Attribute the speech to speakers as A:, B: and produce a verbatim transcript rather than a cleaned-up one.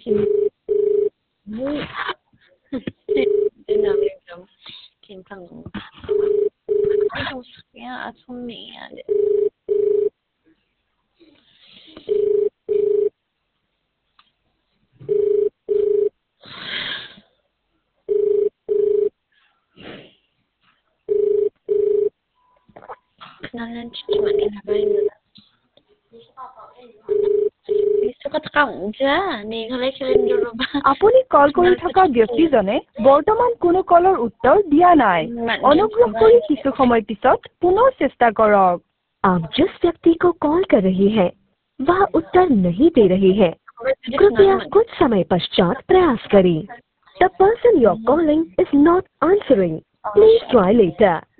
A: dynamic 괜찮은 거. 이동 속이야, 손미야. Kenalan cuma ngapain dulu? Bisa katakan enggak nih kalau kalian dulu.
B: আপুনি কল কৰি থকা ব্যক্তিজনে বৰ্তমান কোনো কলৰ উত্তৰ দিয়া নাই অনুগ্ৰহ কৰি কিছু সময় পিছত পুনৰ চেষ্টা কৰক आप जिस व्यक्ति को कॉल कर रही हैं वह उत्तर नहीं दे रही है कृपया कुछ समय पश्चात प्रयास करें The person you're calling is not answering. Please try later.